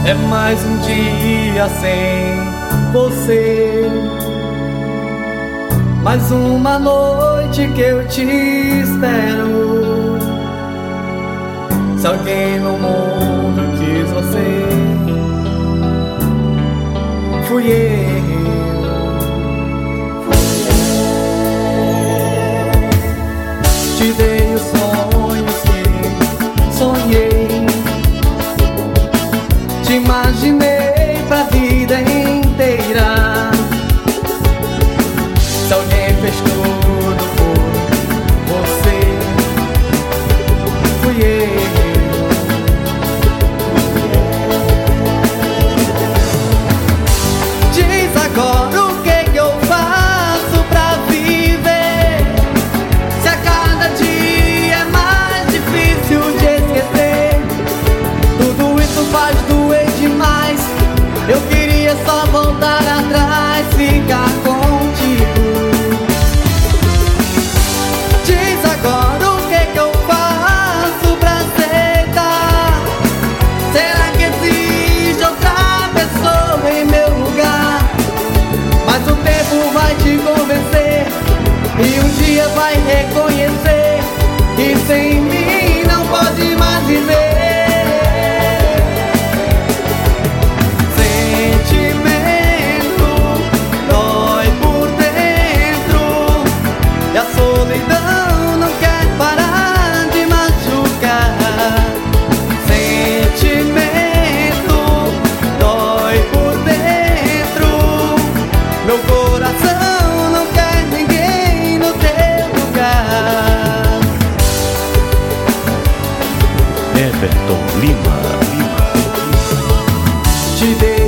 É mais um dia sem você, mais uma noite que eu te espero. Se alguém no mundo quis você, fui eu. Te dei os sonhos que sonhei, te imaginei pra vida inteira. Se alguém fez tudo por você, fui eu. Diz agora o que eu faço pra viver, se a cada dia é mais difícil de esquecer. Tudo isso faz doer demais. Eu queria só voltar atrás, ficar contigo. Diz agora o que eu faço pra aceitar. Será que existe outra pessoa em meu lugar? Mas o tempo vai te convencer e um dia vai reconhecer que sem mim não pode mais viver. Solidão não quer parar de machucar. Sentimento dói por dentro. Meu coração não quer ninguém no teu lugar. Everton Lima. Te dei